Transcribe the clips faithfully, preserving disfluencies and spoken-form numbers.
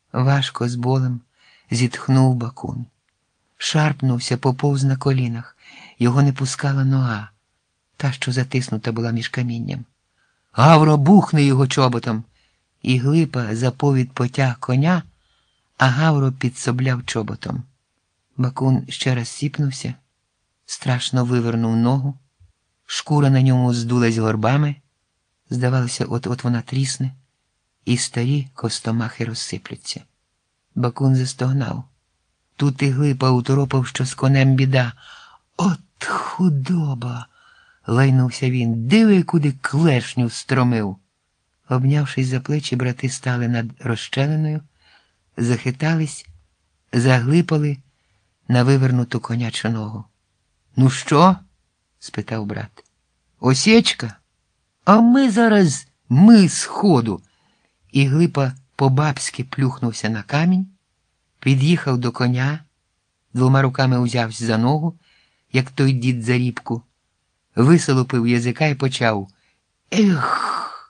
Важко з болем зітхнув Бакун. Шарпнувся, поповз на колінах. Його не пускала нога, та, що затиснута була між камінням. Гавро бухне його чоботом. І Глипа за повід потяг коня, а Гавро підсобляв чоботом. Бакун ще раз сіпнувся, страшно вивернув ногу, шкура на ньому здулась горбами, здавалося, от-от вона трісне, і старі костомахи розсиплються. Бакун застогнав. Тут і Глипа уторопав, що з конем біда. От худоба! Лайнувся він. Диви, куди клешню встромив. Обнявшись за плечі, брати стали над розщелиною, захитались, заглипали на вивернуту конячу ногу. «Ну що?» – спитав брат. «Осечка? А ми зараз, ми з ходу!» І Глипа по-бабськи плюхнувся на камінь, під'їхав до коня, двома руками узявся за ногу, як той дід за рібку, висолопив язика і почав «Ех!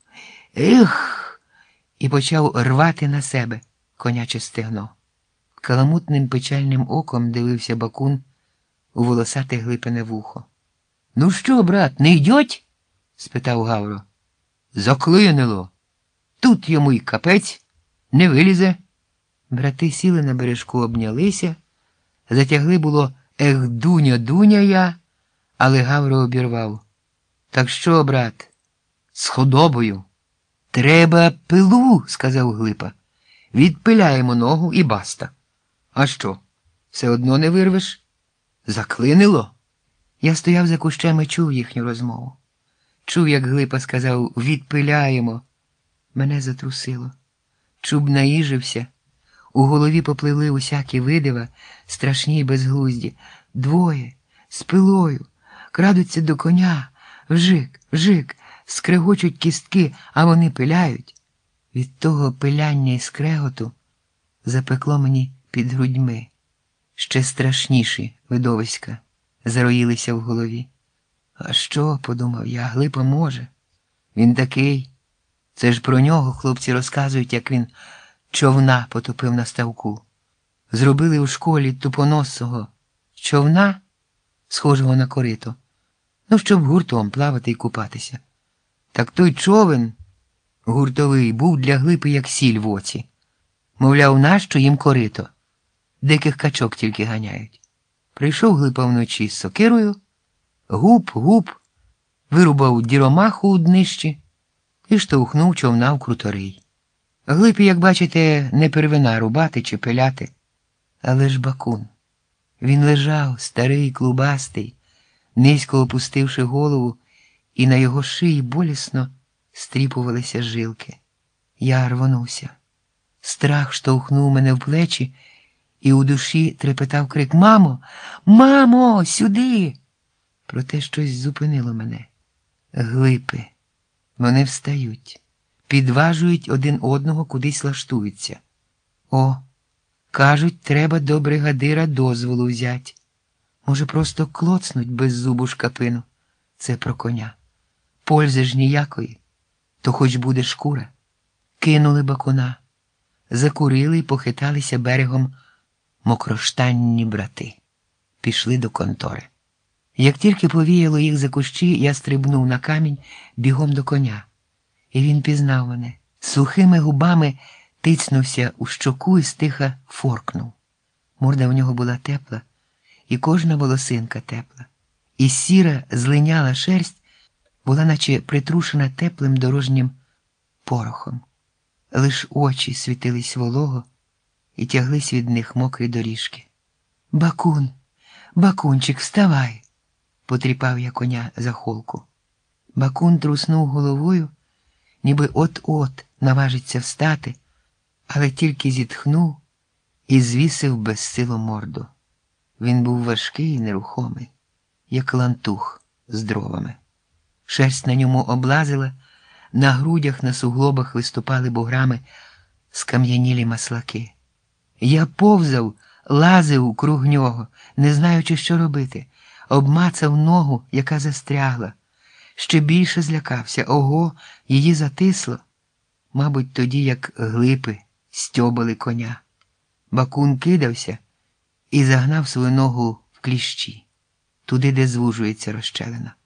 Ех!» і почав рвати на себе коняче стегно. Каламутним печальним оком дивився Бакун у волосате Глипине вухо. «Ну що, брат, не йдеть?» – спитав Гавро. «Заклинило. Тут йому й капець, не вилізе». Брати сіли на бережку, обнялися, затягли було «Ех, дуня, дуня я», але Гавро обірвав. «Так що, брат, з худобою?» «Треба пилу», – сказав Глипа. «Відпиляємо ногу і баста». «А що, все одно не вирвеш?» «Заклинило?» Я стояв за кущем і чув їхню розмову. Чув, як Глипа сказав «відпиляємо». Мене затрусило. Чуб наїжився. У голові попливли усякі видива, страшні й безглузді. Двоє, з пилою, крадуться до коня, вжик, вжик, скрегочуть кістки, а вони пиляють. Від того пиляння й скреготу запекло мені під грудьми. Ще страшніші видовиська зароїлися в голові. А що, подумав я, Глипа може. Він такий. Це ж про нього хлопці розказують, як він човна потопив на ставку. Зробили у школі тупоносого човна, схожого на корито, ну, щоб гуртом плавати і купатися. Так той човен гуртовий був для Глипи як сіль в оці. Мовляв, нащо їм корито? Диких качок тільки ганяють. Прийшов Глипа вночі з сокирою, гуп-гуп, вирубав діромаху у днищі і штовхнув човна в круторий. Глипі, як бачите, не первина рубати чи пиляти, але ж Бакун. Він лежав, старий, клубастий, низько опустивши голову, і на його шиї болісно стріпувалися жилки. Я рвонувся. Страх штовхнув мене в плечі, і у душі трепетав крик «Мамо! Мамо! Сюди!» Проте щось зупинило мене. Глипи. Вони встають, підважують один одного, кудись лаштуються. О, кажуть, треба до бригадира дозволу взять. Може, просто клоцнуть без зубу шкапину. Це про коня. Пользи ж ніякої, то хоч буде шкура. Кинули Бакуна, закурили й похиталися берегом мокроштанні брати. Пішли до контори. Як тільки повіяло їх за кущі, я стрибнув на камінь бігом до коня. І він пізнав мене. Сухими губами тицнувся у щоку і стиха форкнув. Морда в нього була тепла, і кожна волосинка тепла. І сіра, злиняла шерсть була наче притрушена теплим дорожнім порохом. Лиш очі світились волого і тяглись від них мокрі доріжки. «Бакун! Бакунчик, вставай!» – потріпав я коня за холку. Бакун труснув головою, ніби от-от наважиться встати, але тільки зітхнув і звісив безсилу морду. Він був важкий і нерухомий, як лантух з дровами. Шерсть на ньому облазила, на грудях, на суглобах виступали буграми скам'янілі маслаки. Я повзав, лазив круг нього, не знаючи, що робити, обмацав ногу, яка застрягла. Ще більше злякався. Ого, її затисло. Мабуть, тоді, як Глипи стьобали коня. Бакун кидався і загнав свою ногу в кліщі, туди, де звужується розщелина.